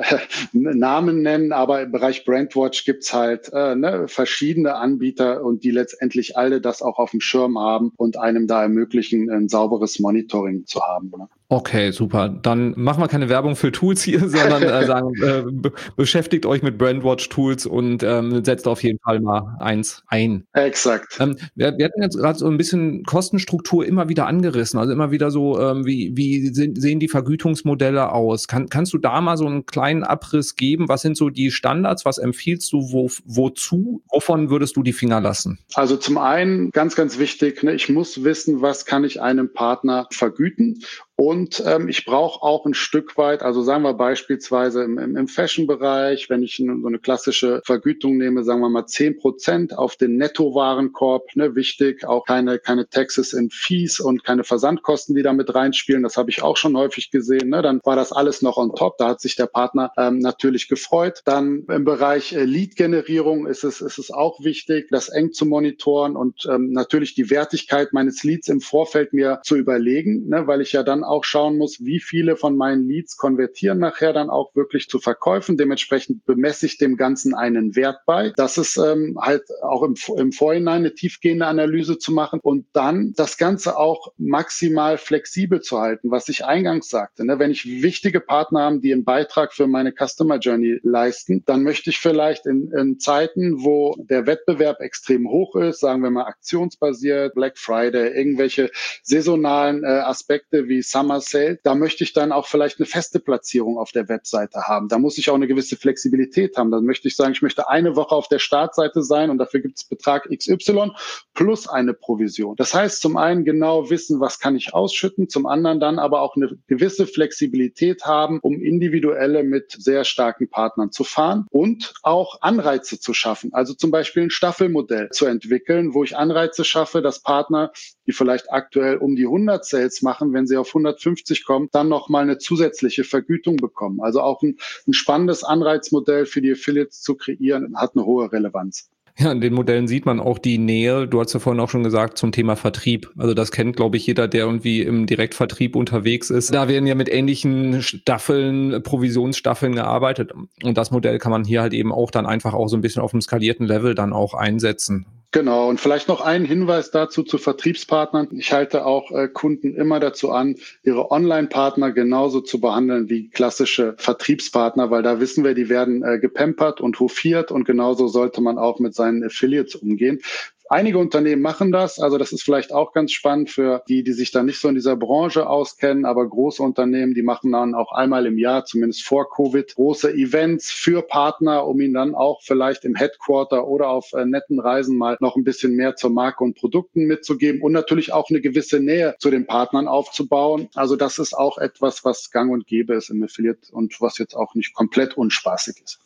Namen nennen, aber im Bereich Brandwatch gibt's halt äh, ne, verschiedene Anbieter und die letztendlich alle das auch auf dem Schirm haben und einem da ermöglichen, ein sauberes Monitoring zu haben. Ne? Okay, super. Dann machen wir keine Werbung für Tools hier, sondern äh, sagen, äh, be beschäftigt euch mit Brandwatch-Tools und ähm, setzt auf jeden Fall mal eins ein. Exakt. Ähm, wir, wir hatten jetzt gerade so ein bisschen Kostenstruktur immer wieder angerissen, also immer wieder so, ähm, wie, wie sind, sehen die Vergütungsmodelle aus? Kann, kannst du da mal so einen kleinen Abriss geben? Was sind so die Standards? Was empfiehlst du? Wo, wozu? Wovon würdest du die Finger lassen? Also zum einen, ganz, ganz wichtig, ne, ich muss wissen, was kann ich einem Partner vergüten? Und ähm, ich brauche auch ein Stück weit, also sagen wir beispielsweise im, im, im Fashion-Bereich, wenn ich so eine klassische Vergütung nehme, sagen wir mal zehn Prozent auf den Nettowarenkorb, ne, wichtig, auch keine keine Taxes and Fees und keine Versandkosten, die da mit reinspielen, das habe ich auch schon häufig gesehen, ne, dann war das alles noch on top, da hat sich der Partner ähm, natürlich gefreut. Dann im Bereich äh, Lead-Generierung ist es, ist es auch wichtig, das eng zu monitoren und ähm, natürlich die Wertigkeit meines Leads im Vorfeld mir zu überlegen, ne, weil ich ja dann auch schauen muss, wie viele von meinen Leads konvertieren nachher dann auch wirklich zu Verkäufen. Dementsprechend bemesse ich dem Ganzen einen Wert bei. Das ist ähm, halt auch im, im Vorhinein eine tiefgehende Analyse zu machen und dann das Ganze auch maximal flexibel zu halten, was ich eingangs sagte. Ne? Wenn ich wichtige Partner habe, die einen Beitrag für meine Customer Journey leisten, dann möchte ich vielleicht in, in Zeiten, wo der Wettbewerb extrem hoch ist, sagen wir mal aktionsbasiert, Black Friday, irgendwelche saisonalen äh, Aspekte wie Summer Sale, da möchte ich dann auch vielleicht eine feste Platzierung auf der Webseite haben. Da muss ich auch eine gewisse Flexibilität haben. Dann möchte ich sagen, ich möchte eine Woche auf der Startseite sein und dafür gibt es Betrag X Y plus eine Provision. Das heißt, zum einen genau wissen, was kann ich ausschütten, zum anderen dann aber auch eine gewisse Flexibilität haben, um individuelle mit sehr starken Partnern zu fahren und auch Anreize zu schaffen. Also zum Beispiel ein Staffelmodell zu entwickeln, wo ich Anreize schaffe, dass Partner, die vielleicht aktuell um die hundert Sales machen, wenn sie auf hundertfünfzig kommen, dann nochmal eine zusätzliche Vergütung bekommen. Also auch ein, ein spannendes Anreizmodell für die Affiliates zu kreieren, hat eine hohe Relevanz. Ja, in den Modellen sieht man auch die Nähe, du hast ja vorhin auch schon gesagt, zum Thema Vertrieb. Also das kennt, glaube ich, jeder, der irgendwie im Direktvertrieb unterwegs ist. Da werden ja mit ähnlichen Staffeln, Provisionsstaffeln gearbeitet. Und das Modell kann man hier halt eben auch dann einfach auch so ein bisschen auf einem skalierten Level dann auch einsetzen. Genau, und vielleicht noch ein Hinweis dazu zu Vertriebspartnern. Ich halte auch äh, Kunden immer dazu an, ihre Online-Partner genauso zu behandeln wie klassische Vertriebspartner, weil da wissen wir, die werden äh, gepampert und hofiert und genauso sollte man auch mit seinen Affiliates umgehen. Einige Unternehmen machen das, also das ist vielleicht auch ganz spannend für die, die sich da nicht so in dieser Branche auskennen, aber große Unternehmen, die machen dann auch einmal im Jahr, zumindest vor Covid, große Events für Partner, um ihnen dann auch vielleicht im Headquarter oder auf äh, netten Reisen mal noch ein bisschen mehr zur Marke und Produkten mitzugeben und natürlich auch eine gewisse Nähe zu den Partnern aufzubauen. Also das ist auch etwas, was gang und gäbe ist im Affiliate und was jetzt auch nicht komplett unspaßig ist.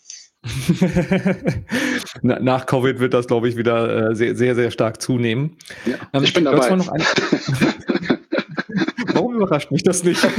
Nach Covid wird das, glaube ich, wieder äh, sehr, sehr, sehr stark zunehmen. Ja, ähm, ich bin dabei. Noch ein... warum, überrascht mich das nicht.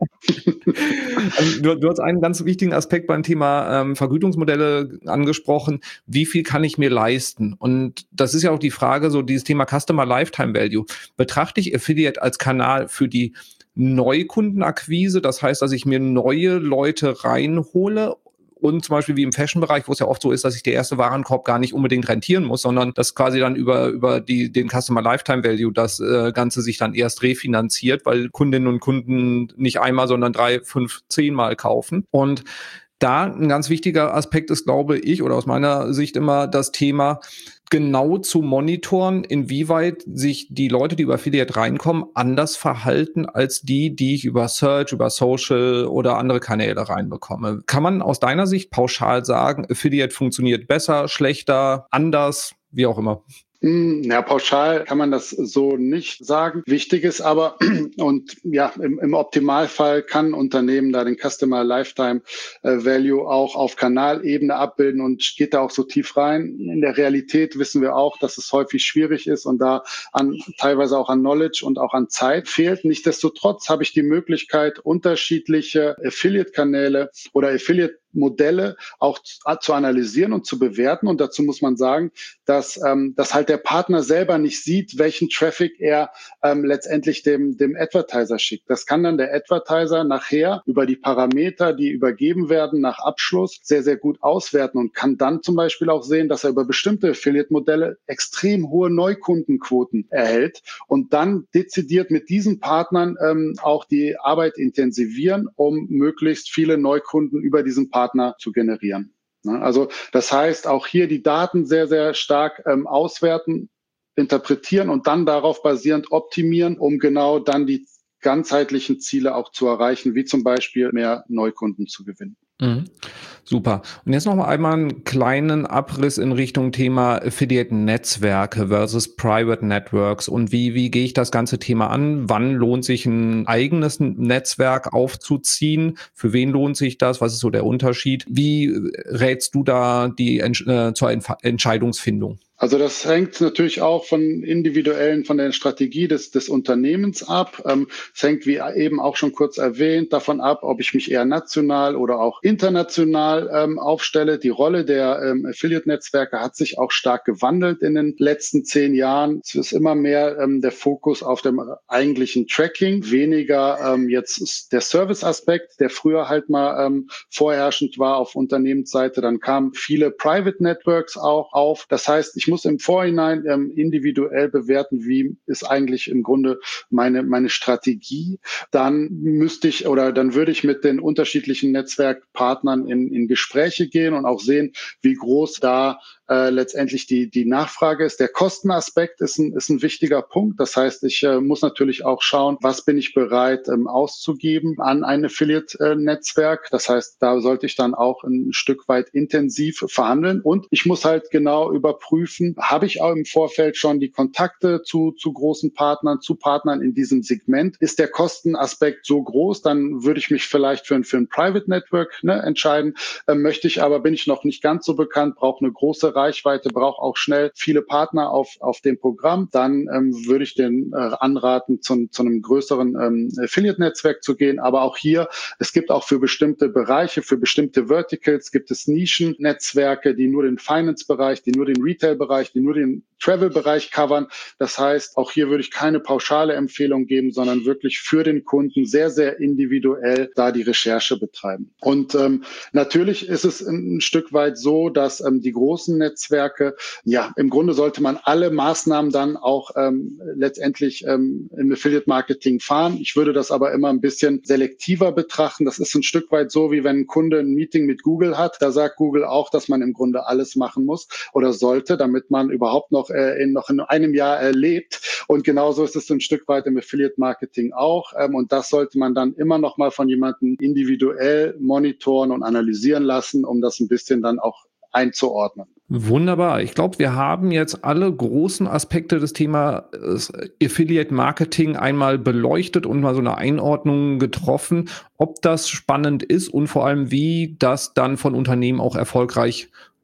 Also, du, du hast einen ganz wichtigen Aspekt beim Thema ähm, Vergütungsmodelle angesprochen. Wie viel kann ich mir leisten? Und das ist ja auch die Frage, so dieses Thema Customer Lifetime Value. Betrachte ich Affiliate als Kanal für die Neukundenakquise? Das heißt, dass ich mir neue Leute reinhole? Und zum Beispiel wie im Fashion-Bereich, wo es ja oft so ist, dass ich der erste Warenkorb gar nicht unbedingt rentieren muss, sondern dass quasi dann über über die den Customer Lifetime Value das äh, Ganze sich dann erst refinanziert, weil Kundinnen und Kunden nicht einmal, sondern drei, fünf, zehnmal kaufen. Und da ein ganz wichtiger Aspekt ist, glaube ich, oder aus meiner Sicht immer das Thema, genau zu monitoren, inwieweit sich die Leute, die über Affiliate reinkommen, anders verhalten als die, die ich über Search, über Social oder andere Kanäle reinbekomme. Kann man aus deiner Sicht pauschal sagen, Affiliate funktioniert besser, schlechter, anders, wie auch immer? Ja, pauschal kann man das so nicht sagen. Wichtig ist aber, und ja, im, im Optimalfall kann ein Unternehmen da den Customer Lifetime Value auch auf Kanalebene abbilden und geht da auch so tief rein. In der Realität wissen wir auch, dass es häufig schwierig ist und da an, teilweise auch an Knowledge und auch an Zeit fehlt. Nichtsdestotrotz habe ich die Möglichkeit, unterschiedliche Affiliate-Kanäle oder Affiliate Modelle auch zu, zu analysieren und zu bewerten. Und dazu muss man sagen, dass, ähm, dass halt der Partner selber nicht sieht, welchen Traffic er ähm, letztendlich dem, dem Advertiser schickt. Das kann dann der Advertiser nachher über die Parameter, die übergeben werden, nach Abschluss sehr, sehr gut auswerten und kann dann zum Beispiel auch sehen, dass er über bestimmte Affiliate-Modelle extrem hohe Neukundenquoten erhält und dann dezidiert mit diesen Partnern ähm, auch die Arbeit intensivieren, um möglichst viele Neukunden über diesen Partner zu generieren. Also das heißt, auch hier die Daten sehr, sehr stark ähm, auswerten, interpretieren und dann darauf basierend optimieren, um genau dann die ganzheitlichen Ziele auch zu erreichen, wie zum Beispiel mehr Neukunden zu gewinnen. Mhm. Super. Und jetzt noch mal einmal einen kleinen Abriss in Richtung Thema Affiliate-Netzwerke versus Private Networks und wie wie gehe ich das ganze Thema an? Wann lohnt sich ein eigenes Netzwerk aufzuziehen? Für wen lohnt sich das? Was ist so der Unterschied? Wie rätst du da die äh, zur Entf- Entscheidungsfindung? Also das hängt natürlich auch von individuellen, von der Strategie des, des Unternehmens ab. Ähm, es hängt, wie eben auch schon kurz erwähnt, davon ab, ob ich mich eher national oder auch international ähm, aufstelle. Die Rolle der ähm, Affiliate-Netzwerke hat sich auch stark gewandelt in den letzten zehn Jahren. Es ist immer mehr ähm, der Fokus auf dem eigentlichen Tracking, weniger ähm, jetzt der Service-Aspekt, der früher halt mal ähm, vorherrschend war auf Unternehmensseite. Dann kamen viele Private Networks auch auf. Das heißt, ich muss im Vorhinein ähm, individuell bewerten, wie ist eigentlich im Grunde meine, meine Strategie. Dann müsste ich oder dann würde ich mit den unterschiedlichen Netzwerkpartnern in, in Gespräche gehen und auch sehen, wie groß da äh, letztendlich die, die Nachfrage ist. Der Kostenaspekt ist ein, ist ein wichtiger Punkt. Das heißt, ich äh, muss natürlich auch schauen, was bin ich bereit ähm, auszugeben an ein Affiliate-Netzwerk. Das heißt, da sollte ich dann auch ein Stück weit intensiv verhandeln. Und ich muss halt genau überprüfen, habe ich auch im Vorfeld schon die Kontakte zu, zu großen Partnern, zu Partnern in diesem Segment? Ist der Kostenaspekt so groß, dann würde ich mich vielleicht für ein, für ein Private Network ne, entscheiden. Ähm, möchte ich aber, bin ich noch nicht ganz so bekannt, brauche eine große Reichweite, brauche auch schnell viele Partner auf, auf dem Programm, dann ähm, würde ich den äh, anraten, zu, zu einem größeren ähm, Affiliate-Netzwerk zu gehen. Aber auch hier, es gibt auch für bestimmte Bereiche, für bestimmte Verticals, gibt es Nischen-Netzwerke, die nur den Finance-Bereich, die nur den Retail-Bereich, die nur den Travel-Bereich covern. Das heißt, auch hier würde ich keine pauschale Empfehlung geben, sondern wirklich für den Kunden sehr, sehr individuell da die Recherche betreiben. Und ähm, natürlich ist es ein, ein Stück weit so, dass ähm, die großen Netzwerke, ja, im Grunde sollte man alle Maßnahmen dann auch ähm, letztendlich ähm, im Affiliate-Marketing fahren. Ich würde das aber immer ein bisschen selektiver betrachten. Das ist ein Stück weit so, wie wenn ein Kunde ein Meeting mit Google hat. Da sagt Google auch, dass man im Grunde alles machen muss oder sollte, damit man überhaupt noch, äh, in, noch in einem Jahr äh, lebt. Und genauso ist es ein Stück weit im Affiliate-Marketing auch. Ähm, und das sollte man dann immer noch mal von jemandem individuell monitoren und analysieren lassen, um das ein bisschen dann auch einzuordnen. Wunderbar. Ich glaube, wir haben jetzt alle großen Aspekte des Themas Affiliate Marketing einmal beleuchtet und mal so eine Einordnung getroffen, ob das spannend ist und vor allem, wie das dann von Unternehmen auch erfolgreich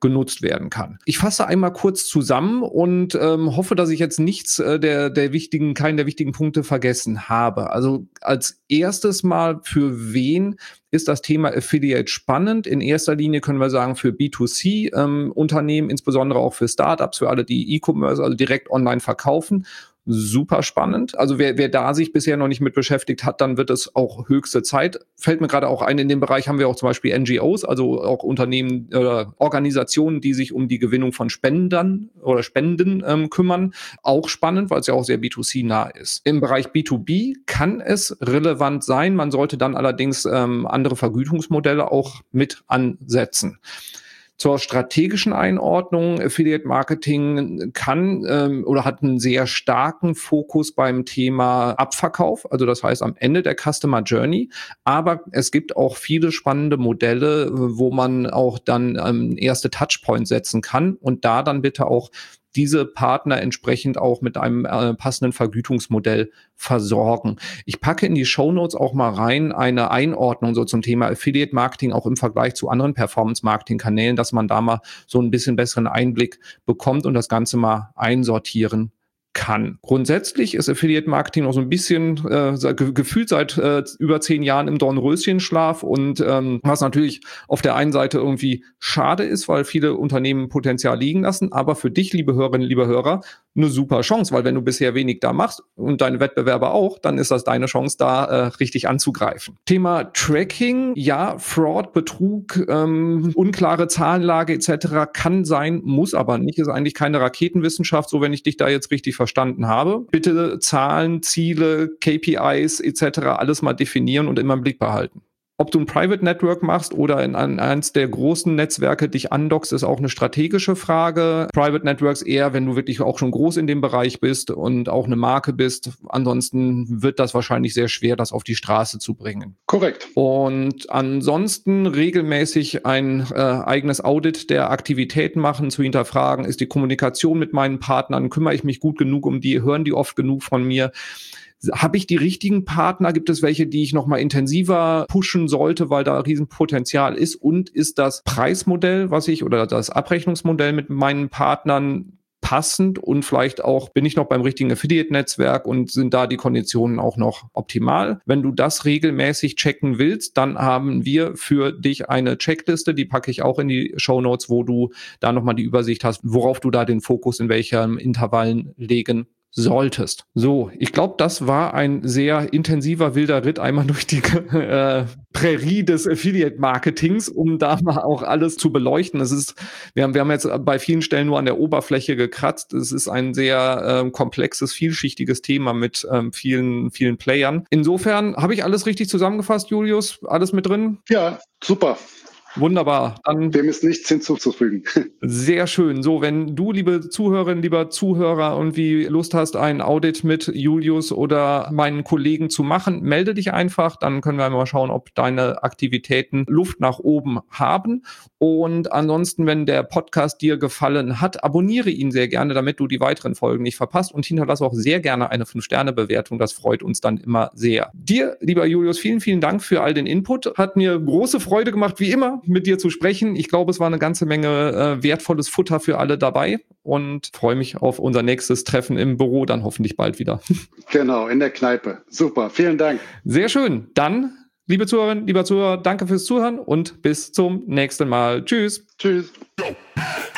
genutzt werden kann. Ich fasse einmal kurz zusammen und ähm, hoffe, dass ich jetzt nichts äh, der, der wichtigen, keinen der wichtigen Punkte vergessen habe. Also als erstes mal, für wen ist das Thema Affiliate spannend? In erster Linie können wir sagen, für B zwei C ähm, Unternehmen, insbesondere auch für Startups, für alle, die E-Commerce, also direkt online verkaufen. Super spannend. Also wer, wer da sich bisher noch nicht mit beschäftigt hat, dann wird es auch höchste Zeit. Fällt mir gerade auch ein, in dem Bereich haben wir auch zum Beispiel N G Os, also auch Unternehmen oder äh, Organisationen, die sich um die Gewinnung von Spendern oder Spenden ähm, kümmern. Auch spannend, weil es ja auch sehr B zwei C nah ist. Im Bereich B zwei B kann es relevant sein. Man sollte dann allerdings ähm, andere Vergütungsmodelle auch mit ansetzen. Zur strategischen Einordnung: Affiliate Marketing kann ähm, oder hat einen sehr starken Fokus beim Thema Abverkauf, also das heißt am Ende der Customer Journey. Aber es gibt auch viele spannende Modelle, wo man auch dann ähm, erste Touchpoints setzen kann und da dann bitte auch diese Partner entsprechend auch mit einem äh, passenden Vergütungsmodell versorgen. Ich packe in die Shownotes auch mal rein eine Einordnung so zum Thema Affiliate Marketing, auch im Vergleich zu anderen Performance-Marketing-Kanälen, dass man da mal so ein bisschen besseren Einblick bekommt und das Ganze mal einsortieren kann. Grundsätzlich ist Affiliate Marketing noch so ein bisschen äh, ge- gefühlt seit äh, über zehn Jahren im Dornröschenschlaf und ähm, was natürlich auf der einen Seite irgendwie schade ist, weil viele Unternehmen Potenzial liegen lassen, aber für dich, liebe Hörerinnen, liebe Hörer, eine super Chance, weil wenn du bisher wenig da machst und deine Wettbewerber auch, dann ist das deine Chance, da äh, richtig anzugreifen. Thema Tracking, ja, Fraud, Betrug, ähm, unklare Zahlenlage et cetera kann sein, muss aber nicht, ist eigentlich keine Raketenwissenschaft, so wenn ich dich da jetzt richtig verstanden habe. Bitte Zahlen, Ziele, K P Is et cetera alles mal definieren und immer im Blick behalten. Ob du ein Private Network machst oder in ein, eins der großen Netzwerke dich andockst, ist auch eine strategische Frage. Private Networks eher, wenn du wirklich auch schon groß in dem Bereich bist und auch eine Marke bist. Ansonsten wird das wahrscheinlich sehr schwer, das auf die Straße zu bringen. Korrekt. Und ansonsten regelmäßig ein äh, eigenes Audit der Aktivitäten machen, zu hinterfragen, ist die Kommunikation mit meinen Partnern, kümmere ich mich gut genug um die, hören die oft genug von mir? Habe ich die richtigen Partner? Gibt es welche, die ich noch mal intensiver pushen sollte, weil da Riesenpotenzial ist? Und ist das Preismodell, was ich oder das Abrechnungsmodell mit meinen Partnern passend und vielleicht auch, bin ich noch beim richtigen Affiliate-Netzwerk und sind da die Konditionen auch noch optimal? Wenn du das regelmäßig checken willst, dann haben wir für dich eine Checkliste, die packe ich auch in die Shownotes, wo du da nochmal die Übersicht hast, worauf du da den Fokus in welchen Intervallen legen solltest. So, ich glaube, das war ein sehr intensiver, wilder Ritt einmal durch die äh, Prärie des Affiliate-Marketings, um da mal auch alles zu beleuchten. Es ist, wir haben, wir haben jetzt bei vielen Stellen nur an der Oberfläche gekratzt. Es ist ein sehr äh, komplexes, vielschichtiges Thema mit ähm, vielen, vielen Playern. Insofern habe ich alles richtig zusammengefasst, Julius? Alles mit drin? Ja, super. Wunderbar. Dann Dem ist nichts hinzuzufügen. sehr schön. So, wenn du, liebe Zuhörerin, lieber Zuhörer, irgendwie Lust hast, ein Audit mit Julius oder meinen Kollegen zu machen, melde dich einfach. Dann können wir mal schauen, ob deine Aktivitäten Luft nach oben haben. Und ansonsten, wenn der Podcast dir gefallen hat, abonniere ihn sehr gerne, damit du die weiteren Folgen nicht verpasst. Und hinterlass auch sehr gerne eine fünf Sterne Bewertung. Das freut uns dann immer sehr. Dir, lieber Julius, vielen, vielen Dank für all den Input. Hat mir große Freude gemacht, wie immer, mit dir zu sprechen. Ich glaube, es war eine ganze Menge äh, wertvolles Futter für alle dabei und freue mich auf unser nächstes Treffen im Büro, dann hoffentlich bald wieder. Genau, in der Kneipe. Super, vielen Dank. Sehr schön. Dann, liebe Zuhörerinnen, lieber Zuhörer, danke fürs Zuhören und bis zum nächsten Mal. Tschüss. Tschüss.